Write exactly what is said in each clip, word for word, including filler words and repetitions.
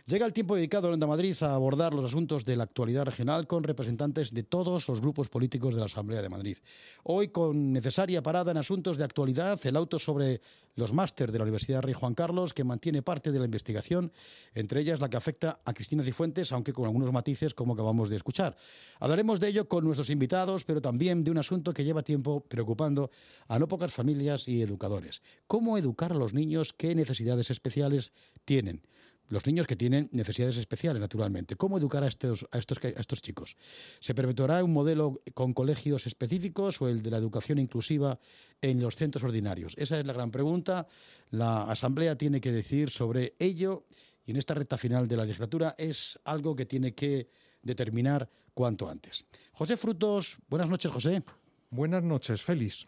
Llega el tiempo dedicado en Onda Madrid a abordar los asuntos de la actualidad regional con representantes de todos los grupos políticos de la Asamblea de Madrid. Hoy, con necesaria parada en asuntos de actualidad, el auto sobre los máster de la Universidad Rey Juan Carlos, que mantiene parte de la investigación, entre ellas la que afecta a Cristina Cifuentes, aunque con algunos matices, como acabamos de escuchar. Hablaremos de ello con nuestros invitados, pero también de un asunto que lleva tiempo preocupando a no pocas familias y educadores. ¿Cómo educar a los niños? ¿Qué necesidades especiales tienen? Los niños que tienen necesidades especiales, naturalmente. ¿Cómo educar a estos, a estos, a estos chicos? ¿Se perpetuará un modelo con colegios específicos o el de la educación inclusiva en los centros ordinarios? Esa es la gran pregunta. La Asamblea tiene que decidir sobre ello y en esta recta final de la legislatura es algo que tiene que determinar cuanto antes. José Frutos, buenas noches, José. Buenas noches, Félix.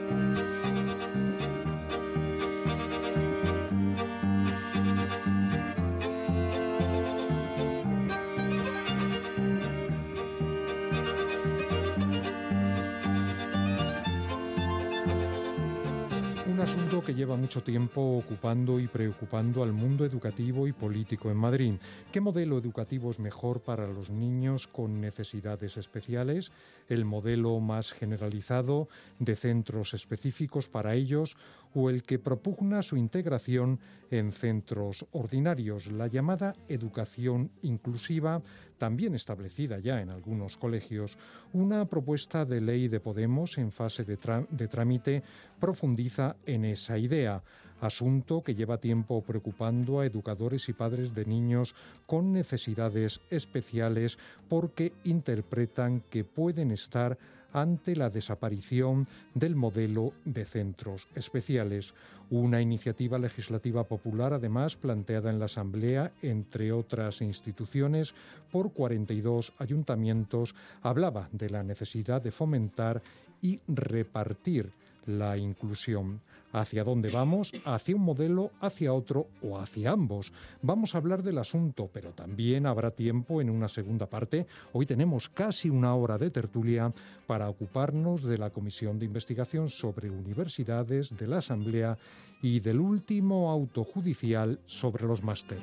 Un asunto que lleva mucho tiempo ocupando y preocupando al mundo educativo y político en Madrid. ¿Qué modelo educativo es mejor para los niños con necesidades especiales? ¿El modelo más generalizado de centros específicos para ellos o el que propugna su integración en centros ordinarios? La llamada educación inclusiva, también establecida ya en algunos colegios. Una propuesta de ley de Podemos en fase de, de trámite profundiza en esa idea, asunto que lleva tiempo preocupando a educadores y padres de niños con necesidades especiales porque interpretan que pueden estar ante la desaparición del modelo de centros especiales. Una iniciativa legislativa popular, además, planteada en la Asamblea, entre otras instituciones, por cuarenta y dos ayuntamientos, hablaba de la necesidad de fomentar y repartir la inclusión. ¿Hacia dónde vamos? ¿Hacia un modelo, hacia otro o hacia ambos? Vamos a hablar del asunto, pero también habrá tiempo en una segunda parte. Hoy tenemos casi una hora de tertulia para ocuparnos de la Comisión de Investigación sobre Universidades, de la Asamblea y del último auto judicial sobre los máster.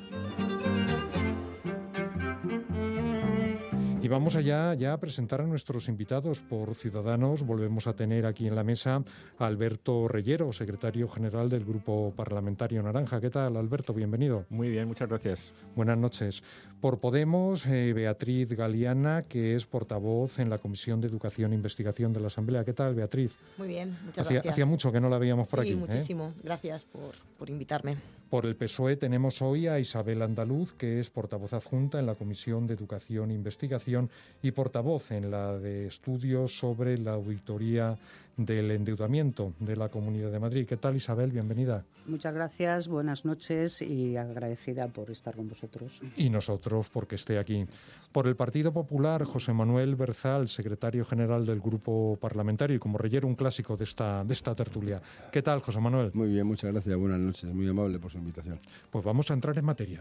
Y vamos allá ya a presentar a nuestros invitados por Ciudadanos. Volvemos a tener aquí en la mesa a Alberto Reyero, secretario general del Grupo Parlamentario Naranja. ¿Qué tal, Alberto? Bienvenido. Muy bien, muchas gracias. Buenas noches. Por Podemos, eh, Beatriz Galeana, que es portavoz en la Comisión de Educación e Investigación de la Asamblea. ¿Qué tal, Beatriz? Muy bien, muchas hacía, gracias. Hacía mucho que no la veíamos por sí, aquí. Sí, muchísimo. ¿eh? Gracias por, por invitarme. Por el P S O E tenemos hoy a Isabel Andaluz, que es portavoz adjunta en la Comisión de Educación e Investigación y portavoz en la de estudios sobre la auditoría del endeudamiento de la Comunidad de Madrid. ¿Qué tal, Isabel? Bienvenida. Muchas gracias, buenas noches y agradecida por estar con vosotros. Y nosotros porque esté aquí. Por el Partido Popular, José Manuel Berzal, secretario general del Grupo Parlamentario y como Reyero un clásico de esta, de esta tertulia. ¿Qué tal, José Manuel? Muy bien, muchas gracias, buenas noches, muy amable por su invitación. Pues vamos a entrar en materia.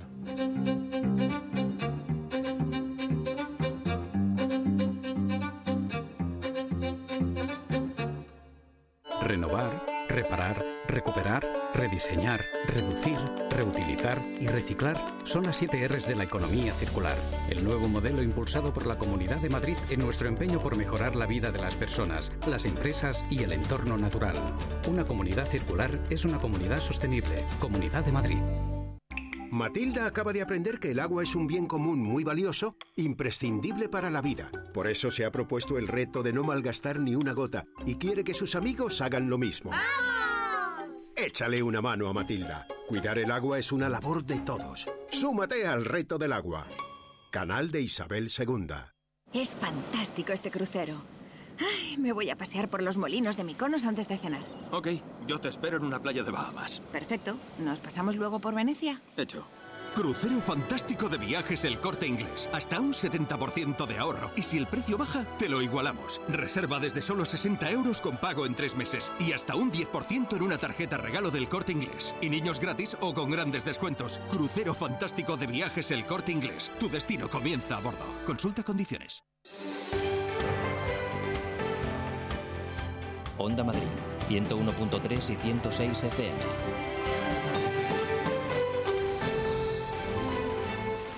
Renovar, reparar, recuperar, rediseñar, reducir, reutilizar y reciclar son las siete erres de la economía circular, el nuevo modelo impulsado por la Comunidad de Madrid en nuestro empeño por mejorar la vida de las personas, las empresas y el entorno natural. Una comunidad circular es una comunidad sostenible. Comunidad de Madrid. Matilda acaba de aprender que el agua es un bien común muy valioso, imprescindible para la vida. Por eso se ha propuesto el reto de no malgastar ni una gota y quiere que sus amigos hagan lo mismo. ¡Vamos! Échale una mano a Matilda. Cuidar el agua es una labor de todos. Súmate al reto del agua. Canal de Isabel segunda. Es fantástico este crucero. Ay, me voy a pasear por los molinos de Mykonos antes de cenar. Ok, yo te espero en una playa de Bahamas. Perfecto. ¿Nos pasamos luego por Venecia? Hecho. Crucero fantástico de Viajes El Corte Inglés. Hasta un setenta por ciento de ahorro. Y si el precio baja, te lo igualamos. Reserva desde solo sesenta euros con pago en tres meses. Y hasta un diez por ciento en una tarjeta regalo del Corte Inglés. Y niños gratis o con grandes descuentos. Crucero fantástico de Viajes El Corte Inglés. Tu destino comienza a bordo. Consulta condiciones. Onda Madrid, ciento uno punto tres y ciento seis F M.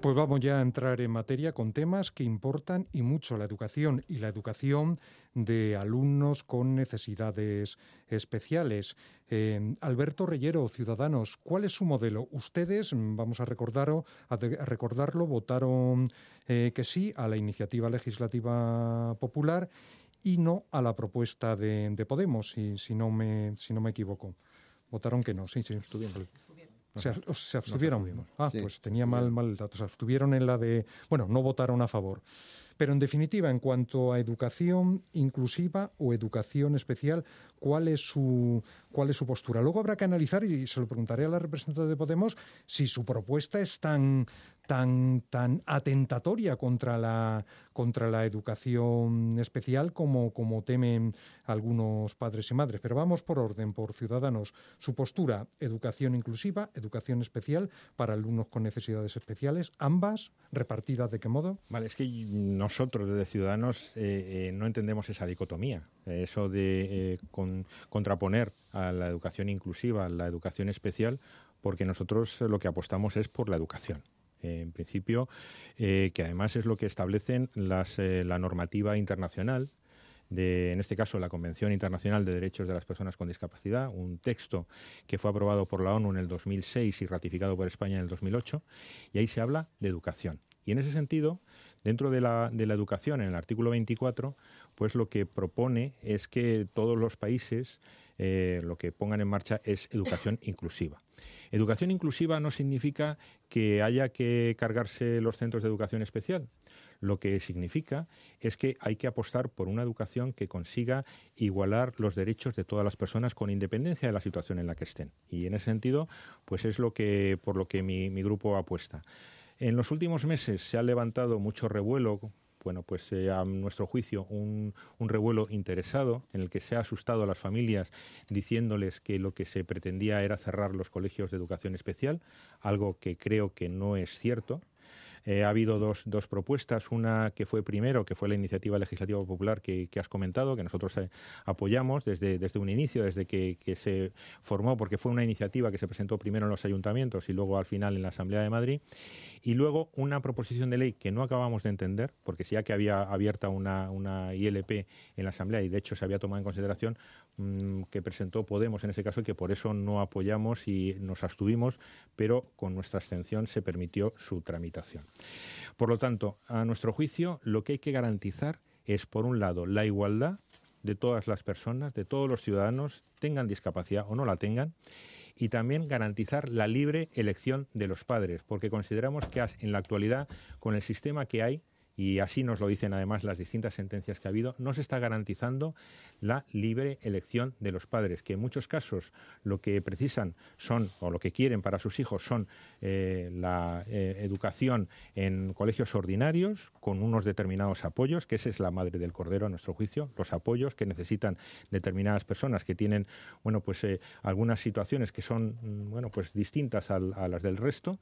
Pues vamos ya a entrar en materia con temas que importan y mucho: la educación y la educación de alumnos con necesidades especiales. Eh, Alberto Reyero, Ciudadanos, ¿cuál es su modelo? Ustedes, vamos a, recordarlo, a, de, a recordarlo, votaron eh, que sí a la iniciativa legislativa popular y no a la propuesta de, de Podemos, si, si, no me, si no me equivoco. Votaron que no, sí, sí. Estuvieron. Se, se abstuvieron. No, ah, sí, pues tenía mal, mal el dato. Se abstuvieron en la de... Bueno, no votaron a favor. Pero en definitiva, en cuanto a educación inclusiva o educación especial, ¿cuál es su, cuál es su postura? Luego habrá que analizar, y se lo preguntaré a la representante de Podemos, si su propuesta es tan, tan, tan atentatoria contra la, contra la educación especial como, como temen algunos padres y madres. Pero vamos por orden, por Ciudadanos. Su postura: educación inclusiva, educación especial para alumnos con necesidades especiales, ambas, repartidas ¿de qué modo? Vale, es que nosotros desde Ciudadanos eh, eh, no entendemos esa dicotomía, eh, eso de eh, con, contraponer a la educación inclusiva, a la educación especial, porque nosotros lo que apostamos es por la educación. Eh, en principio, eh, que además es lo que establecen las, eh, la normativa internacional, de, en este caso la Convención Internacional de Derechos de las Personas con Discapacidad, un texto que fue aprobado por la ONU en el dos mil seis y ratificado por España en el dos mil ocho, y ahí se habla de educación. Y en ese sentido, dentro de la, de la educación, en el artículo veinticuatro, pues lo que propone es que todos los países eh, lo que pongan en marcha es educación inclusiva. Educación inclusiva no significa que haya que cargarse los centros de educación especial. Lo que significa es que hay que apostar por una educación que consiga igualar los derechos de todas las personas con independencia de la situación en la que estén. Y en ese sentido, pues es lo que por lo que mi, mi grupo apuesta. En los últimos meses se ha levantado mucho revuelo, bueno, pues eh, a nuestro juicio un, un revuelo interesado en el que se ha asustado a las familias diciéndoles que lo que se pretendía era cerrar los colegios de educación especial, algo que creo que no es cierto. Eh, ha habido dos, dos propuestas, una que fue primero, que fue la iniciativa legislativa popular que, que has comentado, que nosotros eh, apoyamos desde, desde un inicio, desde que, que se formó, porque fue una iniciativa que se presentó primero en los ayuntamientos y luego al final en la Asamblea de Madrid, y luego una proposición de ley que no acabamos de entender, porque ya que había abierta una, una I L P en la Asamblea y de hecho se había tomado en consideración, mmm, que presentó Podemos en ese caso y que por eso no apoyamos y nos abstuvimos, pero con nuestra abstención se permitió su tramitación. Por lo tanto, a nuestro juicio, lo que hay que garantizar es, por un lado, la igualdad de todas las personas, de todos los ciudadanos, tengan discapacidad o no la tengan, y también garantizar la libre elección de los padres, porque consideramos que en la actualidad, con el sistema que hay, y así nos lo dicen además las distintas sentencias que ha habido, no se está garantizando la libre elección de los padres, que en muchos casos lo que precisan son, o lo que quieren para sus hijos son eh, la eh, educación en colegios ordinarios, con unos determinados apoyos, que esa es la madre del cordero a nuestro juicio, los apoyos que necesitan determinadas personas que tienen, bueno, pues eh, algunas situaciones que son, bueno, pues distintas a, a las del resto,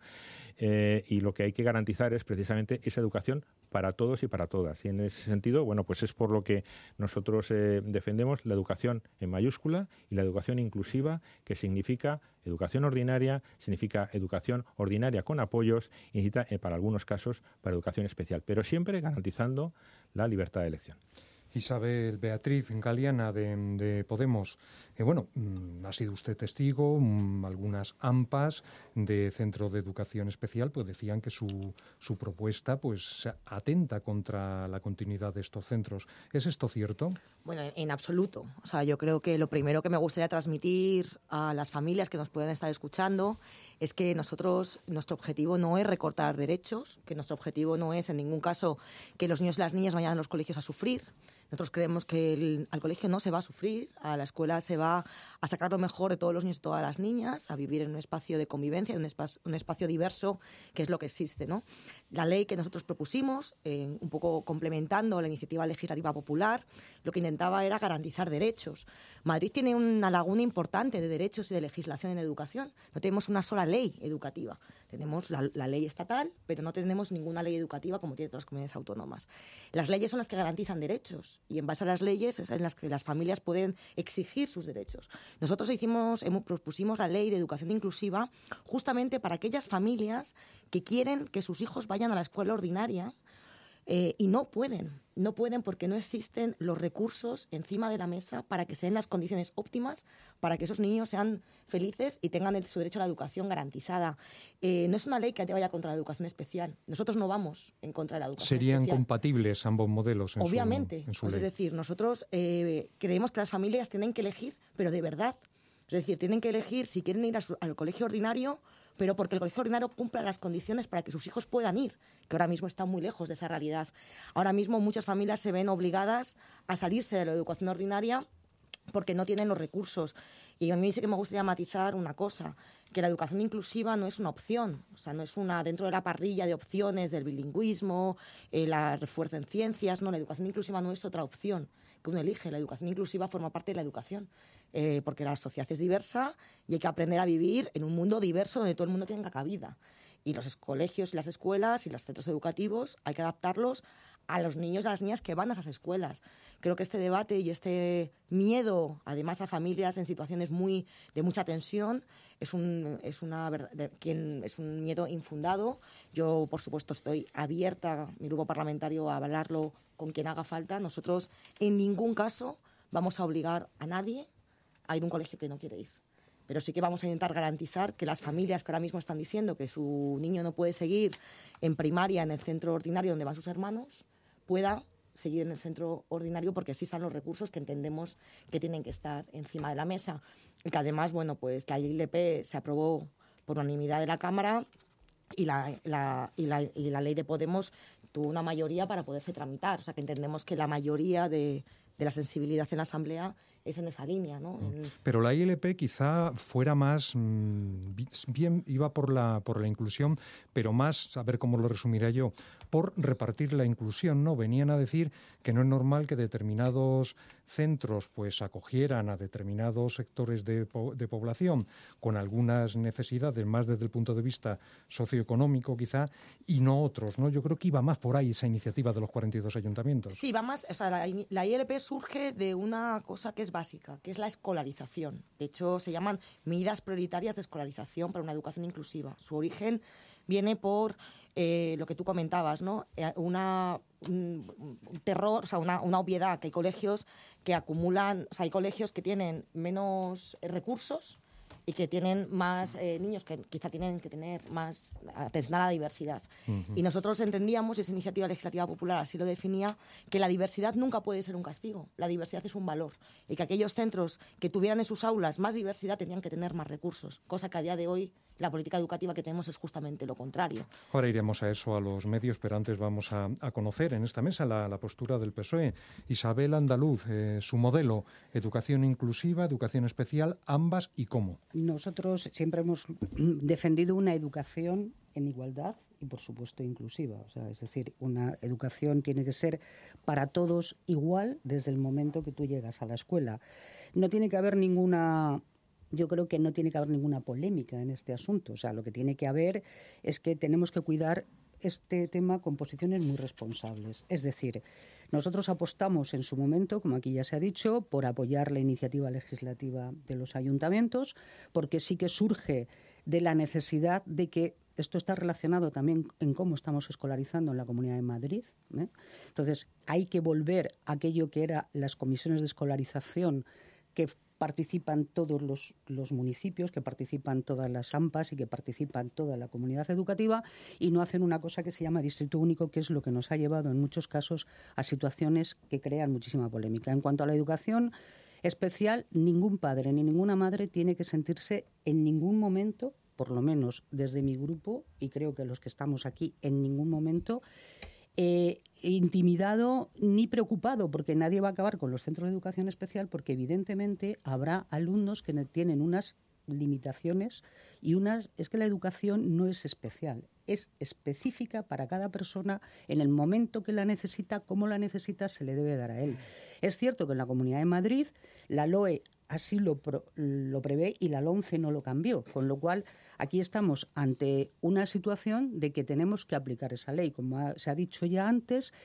eh, y lo que hay que garantizar es precisamente esa educación para todos y para todas. Y en ese sentido, bueno, pues es por lo que nosotros eh, defendemos la educación en mayúscula y la educación inclusiva, que significa educación ordinaria, significa educación ordinaria con apoyos y necesita, eh, para algunos casos, para educación especial, pero siempre garantizando la libertad de elección. Isabel Beatriz Galeana de, de Podemos. Eh, bueno, ha sido usted testigo, mmm, algunas AMPAs de Centro de Educación Especial pues decían que su, su propuesta pues atenta contra la continuidad de estos centros. ¿Es esto cierto? Bueno, en absoluto. O sea, yo creo que lo primero que me gustaría transmitir a las familias que nos pueden estar escuchando es que nosotros, nuestro objetivo no es recortar derechos, que nuestro objetivo no es en ningún caso que los niños y las niñas vayan a los colegios a sufrir. Nosotros creemos que el, al colegio no se va a sufrir, a la escuela se va a sacar lo mejor de todos los niños y todas las niñas, a vivir en un espacio de convivencia, en un, espacio, un espacio diverso, que es lo que existe, ¿no? La ley que nosotros propusimos, eh, un poco complementando la iniciativa legislativa popular, lo que intentaba era garantizar derechos. Madrid tiene una laguna importante de derechos y de legislación en educación. No tenemos una sola ley educativa. Tenemos la, la ley estatal, pero no tenemos ninguna ley educativa como tienen otras comunidades autónomas. Las leyes son las que garantizan derechos. leyes y en base a las leyes es en las que las familias pueden exigir sus derechos. Nosotros hicimos, hemos, propusimos la ley de educación inclusiva justamente para aquellas familias que quieren que sus hijos vayan a la escuela ordinaria eh, y no pueden, no pueden porque no existen los recursos encima de la mesa para que se den las condiciones óptimas para que esos niños sean felices y tengan el, su derecho a la educación garantizada. Eh, no es una ley que te vaya contra la educación especial. Nosotros no vamos en contra de la educación ¿Serían especial. compatibles ambos modelos en Obviamente. su, en su Pues ley? es decir, nosotros eh, creemos que las familias tienen que elegir, pero de verdad. Es decir, tienen que elegir si quieren ir a su, al colegio ordinario, pero porque el colegio ordinario cumpla las condiciones para que sus hijos puedan ir, que ahora mismo están muy lejos de esa realidad. Ahora mismo muchas familias se ven obligadas a salirse de la educación ordinaria porque no tienen los recursos. Y a mí sí que me gustaría matizar una cosa, que la educación inclusiva no es una opción, o sea, no es una dentro de la parrilla de opciones del bilingüismo, eh, la refuerzo en ciencias, no, la educación inclusiva no es otra opción que uno elige. La educación inclusiva forma parte de la educación, eh, porque la sociedad es diversa y hay que aprender a vivir en un mundo diverso donde todo el mundo tenga cabida. Y los colegios y las escuelas y los centros educativos hay que adaptarlos a los niños y a las niñas que van a esas escuelas. Creo que este debate y este miedo, además a familias en situaciones muy de mucha tensión, es un, es una, de, quien, es un miedo infundado. Yo, por supuesto, estoy abierta, mi grupo parlamentario, a hablarlo con quien haga falta. Nosotros, en ningún caso, vamos a obligar a nadie a ir a un colegio que no quiere ir. Pero sí que vamos a intentar garantizar que las familias que ahora mismo están diciendo que su niño no puede seguir en primaria en el centro ordinario donde van sus hermanos, pueda seguir en el centro ordinario porque existan los recursos que entendemos que tienen que estar encima de la mesa. Y que además, bueno, pues la I L P se aprobó por unanimidad de la Cámara y la, la, y la, y la ley de Podemos tuvo una mayoría para poderse tramitar. O sea, que entendemos que la mayoría de, de la sensibilidad en la Asamblea es en esa línea, ¿no? En... Pero la I L P quizá fuera más, mmm, bien iba por la por la inclusión, pero más, a ver cómo lo resumiré yo, por repartir la inclusión, ¿no? Venían a decir que no es normal que determinados centros pues acogieran a determinados sectores de, po de población con algunas necesidades más desde el punto de vista socioeconómico quizá y no otros, ¿no? Yo creo que iba más por ahí esa iniciativa de los cuarenta y dos ayuntamientos. Sí, va más, o sea, la, la I L P surge de una cosa que es básica, que es la escolarización. De hecho, se llaman medidas prioritarias de escolarización para una educación inclusiva. Su origen viene por eh, lo que tú comentabas, ¿no? Eh, una, un, un terror, o sea, una, una obviedad, que hay colegios que acumulan, o sea, hay colegios que tienen menos recursos y que tienen más eh, niños que quizá tienen que tener más atención a la diversidad. Uh-huh. Y nosotros entendíamos, y esa iniciativa legislativa popular así lo definía, que la diversidad nunca puede ser un castigo. La diversidad es un valor. Y que aquellos centros que tuvieran en sus aulas más diversidad tenían que tener más recursos, cosa que a día de hoy la política educativa que tenemos es justamente lo contrario. Ahora iremos a eso, a los medios, pero antes vamos a, a conocer en esta mesa la, la postura del P S O E. Isabel Andaluz, eh, su modelo, educación inclusiva, educación especial, ambas y cómo. Nosotros siempre hemos defendido una educación en igualdad y, por supuesto, inclusiva. O sea, es decir, una educación tiene que ser para todos igual desde el momento que tú llegas a la escuela. No tiene que haber ninguna... Yo creo que no tiene que haber ninguna polémica en este asunto. O sea, lo que tiene que haber es que tenemos que cuidar este tema con posiciones muy responsables. Es decir, nosotros apostamos en su momento, como aquí ya se ha dicho, por apoyar la iniciativa legislativa de los ayuntamientos, porque sí que surge de la necesidad de que esto está relacionado también en cómo estamos escolarizando en la Comunidad de Madrid, ¿eh? Entonces, hay que volver a aquello que eran las comisiones de escolarización que participan todos los, los municipios, que participan todas las AMPAs y que participan toda la comunidad educativa y no hacen una cosa que se llama distrito único, que es lo que nos ha llevado en muchos casos a situaciones que crean muchísima polémica. En cuanto a la educación especial, ningún padre ni ninguna madre tiene que sentirse en ningún momento, por lo menos desde mi grupo, y creo que los que estamos aquí en ningún momento, Eh, intimidado ni preocupado, porque nadie va a acabar con los centros de educación especial, porque evidentemente habrá alumnos que tienen unas limitaciones y unas... Es que la educación no es especial, es específica para cada persona en el momento que la necesita, cómo la necesita, se le debe dar a él. Es cierto que en la Comunidad de Madrid la L O E así lo, pro, lo prevé y la LOMCE no lo cambió, con lo cual aquí estamos ante una situación de que tenemos que aplicar esa ley. Como ha, se ha dicho ya antes,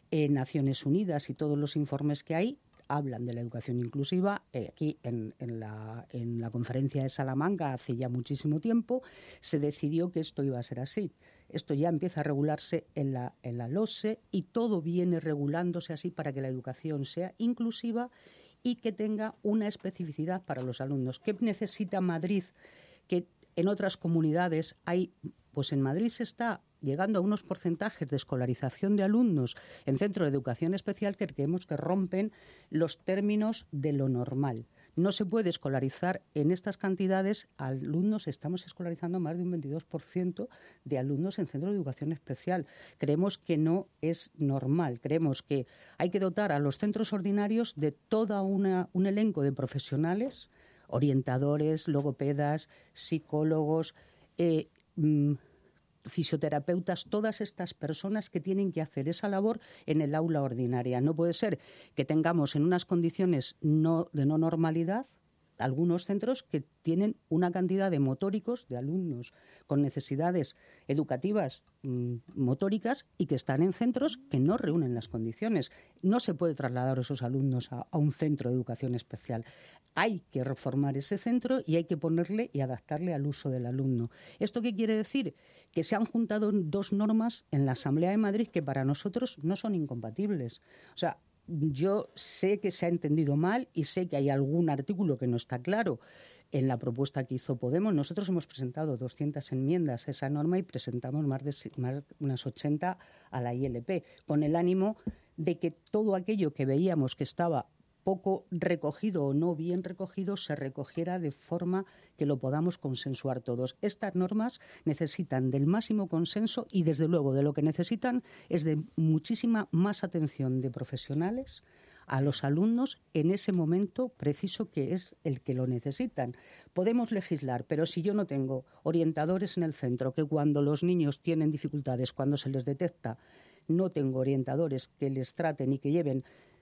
Eh, Naciones Unidas y todos los informes que hay hablan de la educación inclusiva. Eh, aquí en, en, la, en la conferencia de Salamanca hace ya muchísimo tiempo se decidió que esto iba a ser así. Esto ya empieza a regularse en la, en la LOSE y todo viene regulándose así para que la educación sea inclusiva y que tenga una especificidad para los alumnos. ¿Qué necesita Madrid? Que en otras comunidades hay, pues en Madrid se está llegando a unos porcentajes de escolarización de alumnos en centros de educación especial que creemos que rompen los términos de lo normal. No se puede escolarizar en estas cantidades alumnos. Estamos escolarizando más de un veintidós por ciento de alumnos en centros de educación especial. Creemos que no es normal. Creemos que hay que dotar a los centros ordinarios de todo un elenco de profesionales, orientadores, logopedas, psicólogos, eh, mmm, fisioterapeutas, todas estas personas que tienen que hacer esa labor en el aula ordinaria. No puede ser que tengamos en unas condiciones no, de no normalidad algunos centros que tienen una cantidad de motóricos, de alumnos con necesidades educativas mmm, motóricas y que están en centros que no reúnen las condiciones. No se puede trasladar a esos alumnos a, a un centro de educación especial. Hay que reformar ese centro y hay que ponerle y adaptarle al uso del alumno. ¿Esto qué quiere decir? Que se han juntado dos normas en la Asamblea de Madrid que para nosotros no son incompatibles. O sea, yo sé que se ha entendido mal y sé que hay algún artículo que no está claro en la propuesta que hizo Podemos. Nosotros hemos presentado doscientas enmiendas a esa norma y presentamos más de más, unas ochenta a la I L P, con el ánimo de que todo aquello que veíamos que estaba poco recogido o no bien recogido se recogiera de forma que lo podamos consensuar todos. Estas normas necesitan del máximo consenso y, desde luego, de lo que necesitan es de muchísima más atención de profesionales a los alumnos en ese momento preciso que es el que lo necesitan. Podemos legislar, pero si yo no tengo orientadores en el centro, que cuando los niños tienen dificultades, cuando se les detecta, no tengo orientadores que les traten y que lleven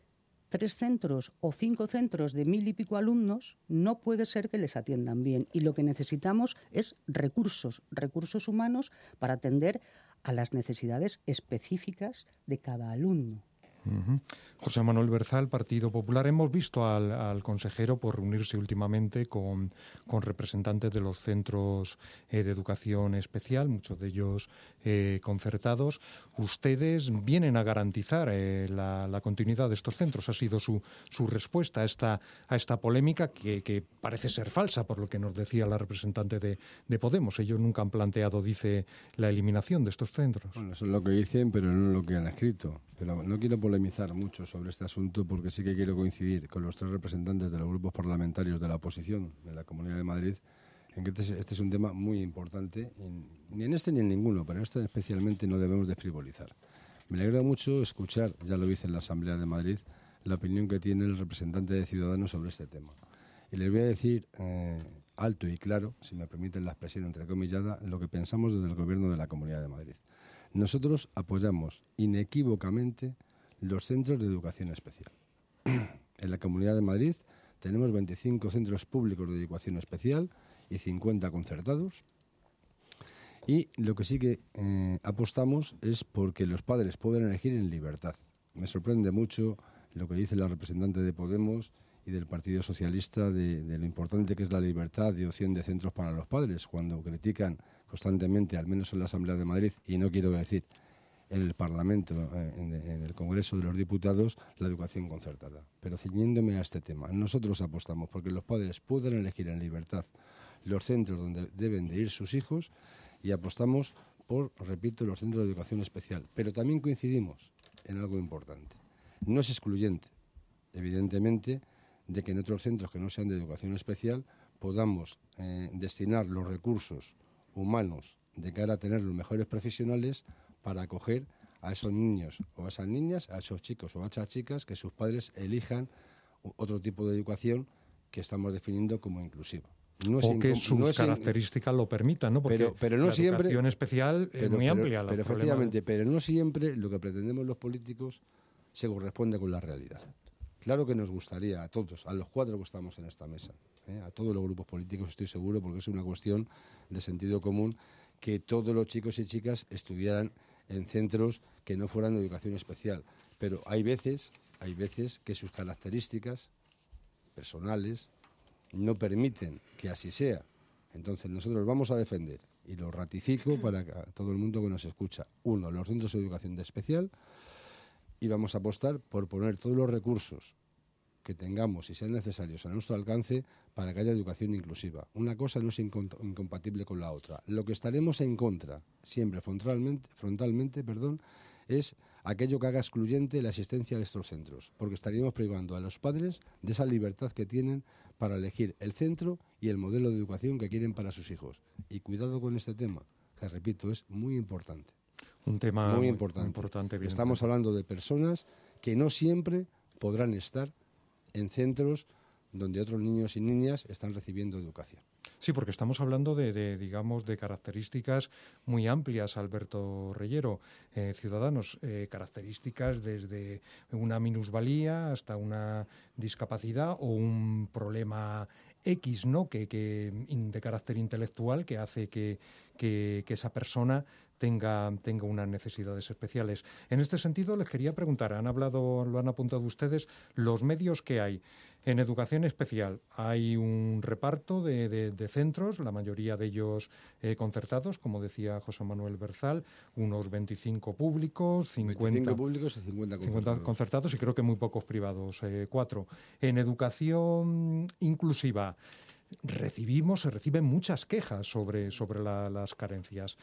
tres centros o cinco centros de mil y pico alumnos, no puede ser que les atiendan bien. Y lo que necesitamos es recursos, recursos humanos para atender a las necesidades específicas de cada alumno. Uh-huh. José Manuel Berzal, Partido Popular. Hemos visto al, al consejero por reunirse últimamente con, con representantes de los centros eh, de educación especial, muchos de ellos eh, concertados. Ustedes vienen a garantizar eh, la, la continuidad de estos centros. Ha sido su, su respuesta a esta, a esta polémica que, que parece ser falsa, por lo que nos decía la representante de, de Podemos. Ellos nunca han planteado, dice, la eliminación de estos centros. Bueno, eso es lo que dicen, pero no lo que han escrito. Pero no quiero polemizar mucho sobre este asunto porque sí que quiero coincidir con los tres representantes de los grupos parlamentarios de la oposición de la Comunidad de Madrid en que este, este es un tema muy importante, y ni en este ni en ninguno, pero en este especialmente no debemos de frivolizar. Me alegra mucho escuchar, ya lo hice en la Asamblea de Madrid, la opinión que tiene el representante de Ciudadanos sobre este tema. Y les voy a decir eh, alto y claro, si me permiten la expresión entrecomillada, lo que pensamos desde el Gobierno de la Comunidad de Madrid. Nosotros apoyamos inequívocamente los centros de educación especial. En la Comunidad de Madrid tenemos veinticinco centros públicos de educación especial y cincuenta concertados. Y lo que sí que eh, apostamos es porque los padres puedan elegir en libertad. Me sorprende mucho lo que dice la representante de Podemos y del Partido Socialista de, de lo importante que es la libertad de opción de centros para los padres, cuando critican constantemente, al menos en la Asamblea de Madrid, y no quiero decir en el Parlamento, en, en el Congreso de los Diputados, la educación concertada. Pero ciñéndome a este tema, nosotros apostamos porque los padres puedan elegir en libertad los centros donde deben de ir sus hijos, y apostamos por, repito, los centros de educación especial. Pero también coincidimos en algo importante. No es excluyente, evidentemente, de que en otros centros que no sean de educación especial podamos eh, destinar los recursos humanos de cara a tener los mejores profesionales para acoger a esos niños o a esas niñas, a esos chicos o a esas chicas que sus padres elijan otro tipo de educación que estamos definiendo como inclusiva. No o que sus no características in... lo permitan, ¿no? Porque pero, pero no la siempre, educación especial pero, es muy pero, amplia. Pero, pero efectivamente, pero no siempre lo que pretendemos los políticos se corresponde con la realidad. Claro que nos gustaría a todos, a los cuatro que estamos en esta mesa, ¿eh? a todos los grupos políticos, estoy seguro, porque es una cuestión de sentido común, que todos los chicos y chicas estudiaran en centros que no fueran de educación especial. pero hay veces, hay veces que sus características personales no permiten que así sea. Entonces nosotros vamos a defender, y lo ratifico para todo el mundo que nos escucha, uno, los centros de educación de especial, y vamos a apostar por poner todos los recursos que tengamos y sean necesarios a nuestro alcance para que haya educación inclusiva. Una cosa no es incompatible con la otra. Lo que estaremos en contra, siempre frontalmente, frontalmente perdón, es aquello que haga excluyente la existencia de estos centros, porque estaríamos privando a los padres de esa libertad que tienen para elegir el centro y el modelo de educación que quieren para sus hijos. Y cuidado con este tema, que repito, es muy importante. Un tema muy muy importante. importante Estamos hablando de personas que no siempre podrán estar en centros donde otros niños y niñas están recibiendo educación. Sí, porque estamos hablando de, de digamos, de características muy amplias, Alberto Reyero. Eh, ciudadanos, eh, características desde una minusvalía hasta una discapacidad o un problema X, ¿no?, que, que de carácter intelectual que hace que, que, que esa persona tenga, tenga unas necesidades especiales. En este sentido, les quería preguntar, han hablado, lo han apuntado ustedes, los medios que hay. En educación especial hay un reparto de, de, de centros, la mayoría de ellos eh, concertados, como decía José Manuel Berzal, unos veinticinco públicos, cincuenta, veinticinco públicos y cincuenta concertados. cincuenta concertados y creo que muy pocos privados, eh, cuatro. En educación inclusiva recibimos, se reciben muchas quejas sobre, sobre la, las carencias.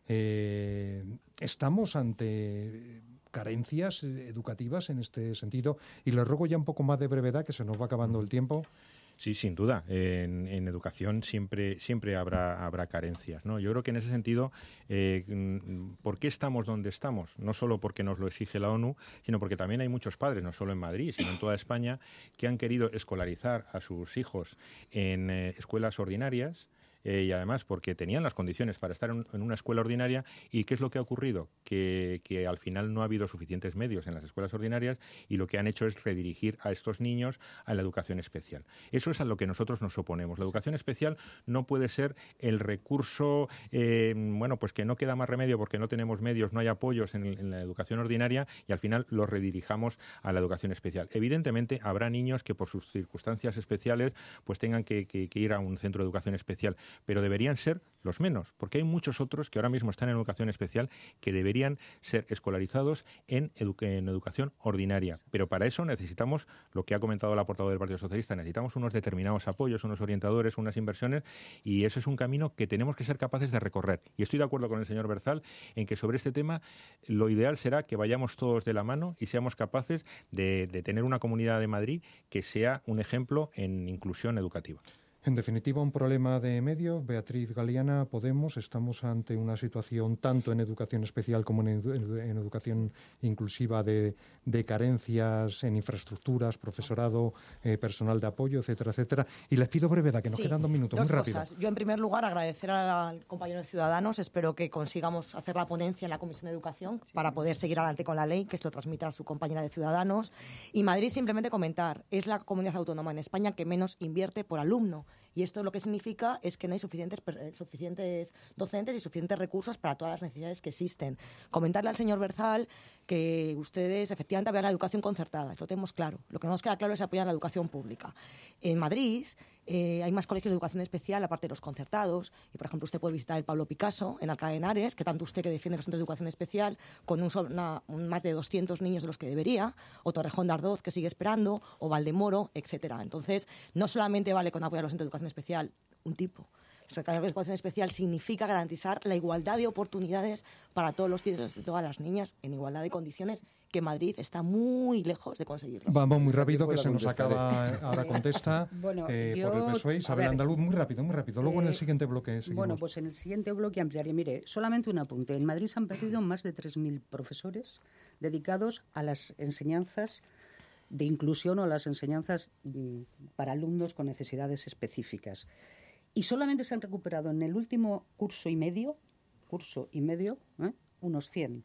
Eh, estamos ante carencias educativas en este sentido y les ruego ya un poco más de brevedad, que se nos va acabando el tiempo. Sí, sin duda. En, en educación siempre siempre habrá habrá carencias, ¿no? Yo creo que en ese sentido, eh, ¿por qué estamos donde estamos? No solo porque nos lo exige la ONU, sino porque también hay muchos padres, no solo en Madrid, sino en toda España, que han querido escolarizar a sus hijos en eh, escuelas ordinarias. Eh, y además porque tenían las condiciones para estar en, en una escuela ordinaria. ¿Y qué es lo que ha ocurrido? Que, que al final no ha habido suficientes medios en las escuelas ordinarias y lo que han hecho es redirigir a estos niños a la educación especial. Eso es a lo que nosotros nos oponemos. La educación especial no puede ser el recurso, eh, bueno, pues que no queda más remedio porque no tenemos medios, no hay apoyos en, el, en la educación ordinaria y al final los redirijamos a la educación especial. Evidentemente habrá niños que por sus circunstancias especiales pues tengan que, que, que ir a un centro de educación especial, pero deberían ser los menos, porque hay muchos otros que ahora mismo están en educación especial que deberían ser escolarizados en, edu- en educación ordinaria. Pero para eso necesitamos, lo que ha comentado la portavoz del Partido Socialista, necesitamos unos determinados apoyos, unos orientadores, unas inversiones, y eso es un camino que tenemos que ser capaces de recorrer. Y estoy de acuerdo con el señor Berzal en que sobre este tema lo ideal será que vayamos todos de la mano y seamos capaces de, de tener una comunidad de Madrid que sea un ejemplo en inclusión educativa. En definitiva, un problema de medios. Beatriz Galeana, Podemos, estamos ante una situación tanto en educación especial como en, edu- en educación inclusiva de, de carencias en infraestructuras, profesorado, eh, personal de apoyo, etcétera, etcétera. Y les pido brevedad, que nos Sí, quedan dos minutos, dos muy rápido. cosas. Yo, en primer lugar, agradecer al compañero de Ciudadanos. Espero que consigamos hacer la ponencia en la Comisión de Educación para poder seguir adelante con la ley, que se lo transmita a su compañera de Ciudadanos. Y Madrid, simplemente comentar, es la comunidad autónoma en España que menos invierte por alumno. Y esto lo que significa es que no hay suficientes, suficientes docentes y suficientes recursos para todas las necesidades que existen. Comentarle al señor Berzal que ustedes efectivamente apoyan la educación concertada, lo tenemos claro. Lo que nos queda claro es apoyar la educación pública. En Madrid eh, hay más colegios de educación especial, aparte de los concertados. Y, por ejemplo, usted puede visitar el Pablo Picasso en Alcalá de Henares, que tanto usted que defiende los centros de educación especial, con un, una, un más de doscientos niños de los que debería, o Torrejón de Ardoz, que sigue esperando, o Valdemoro, etcétera. Entonces, no solamente vale con apoyar los centros de educación especial un tipo. La educación especial significa garantizar la igualdad de oportunidades para todos los niños y todas las niñas en igualdad de condiciones, que Madrid está muy lejos de conseguirlo. Vamos muy rápido, que pueda se nos contestar, acaba. Ahora contesta Bueno, eh, yo- por el P S O E, Isabel a ver, Andaluz, muy rápido, muy rápido. Luego en el eh, siguiente bloque seguimos. Bueno, pues en el siguiente bloque ampliaré. Mire, solamente un apunte. En Madrid se han perdido más de tres mil profesores dedicados a las enseñanzas de inclusión o a las enseñanzas mm, para alumnos con necesidades específicas. Y solamente se han recuperado en el último curso y medio, curso y medio, ¿eh? unos cien.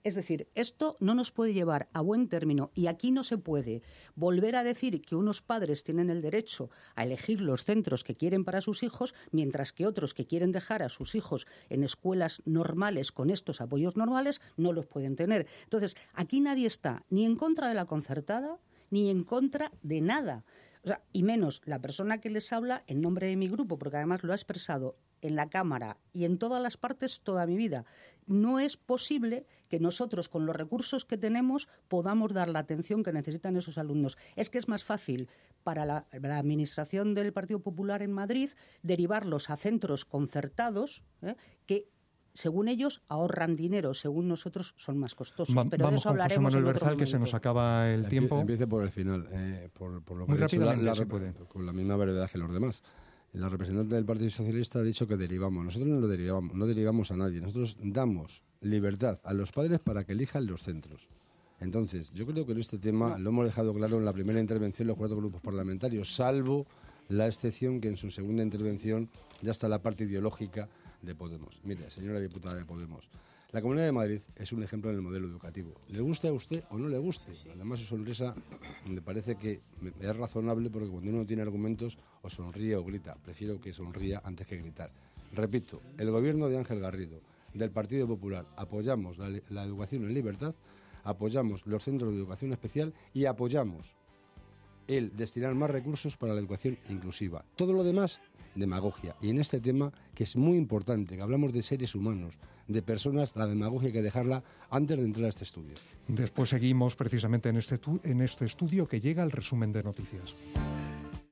Es decir, esto no nos puede llevar a buen término y aquí no se puede volver a decir que unos padres tienen el derecho a elegir los centros que quieren para sus hijos, mientras que otros que quieren dejar a sus hijos en escuelas normales con estos apoyos normales no los pueden tener. Entonces, aquí nadie está ni en contra de la concertada ni en contra de nada. O sea, y menos la persona que les habla en nombre de mi grupo, porque además lo ha expresado en la Cámara y en todas las partes toda mi vida. No es posible que nosotros, con los recursos que tenemos, podamos dar la atención que necesitan esos alumnos. Es que es más fácil para la, la Administración del Partido Popular en Madrid derivarlos a centros concertados, ¿eh? que, según ellos, ahorran dinero, según nosotros son más costosos. Va, Pero vamos de eso con José hablaremos Manuel en otro Berzal, que se nos acaba el Empie- tiempo. Empiece por el final, eh, por, por lo que Muy ha dicho la, rápidamente, la, si puede. con la misma brevedad que los demás. La representante del Partido Socialista ha dicho que derivamos. Nosotros no lo derivamos, no derivamos a nadie. Nosotros damos libertad a los padres para que elijan los centros. Entonces, yo creo que en este tema lo hemos dejado claro en la primera intervención los cuatro grupos parlamentarios, salvo la excepción que en su segunda intervención ya está la parte ideológica de Podemos. Mire, señora diputada de Podemos, la Comunidad de Madrid es un ejemplo en el modelo educativo. ¿Le guste a usted o no le guste? Además, su sonrisa me parece que es razonable porque cuando uno tiene argumentos o sonríe o grita. Prefiero que sonría antes que gritar. Repito, el gobierno de Ángel Garrido, del Partido Popular, apoyamos la, la educación en libertad, apoyamos los centros de educación especial y apoyamos el destinar más recursos para la educación inclusiva. Todo lo demás, demagogia. Y en este tema, que es muy importante, que hablamos de seres humanos, de personas, la demagogia hay que dejarla antes de entrar a este estudio. Después seguimos precisamente en este, tu- en este estudio que llega el resumen de noticias.